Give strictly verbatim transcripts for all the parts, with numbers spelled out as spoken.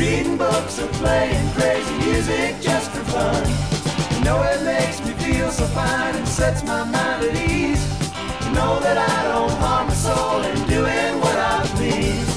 reading books or playing crazy music just for fun. You know it makes me feel so fine and sets my mind at ease. You know that I don't harm my soul in doing what I please.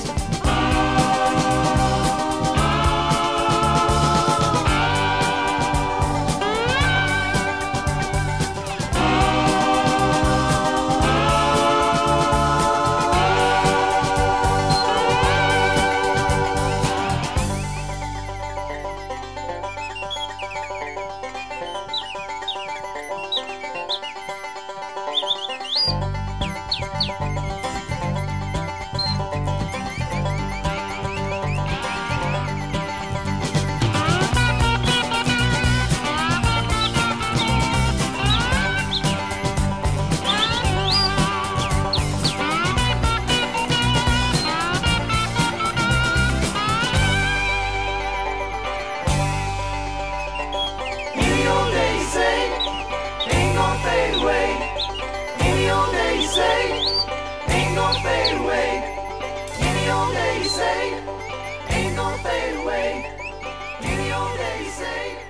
Fade away. Any old day you say ain't gonna fade away. Any old day you say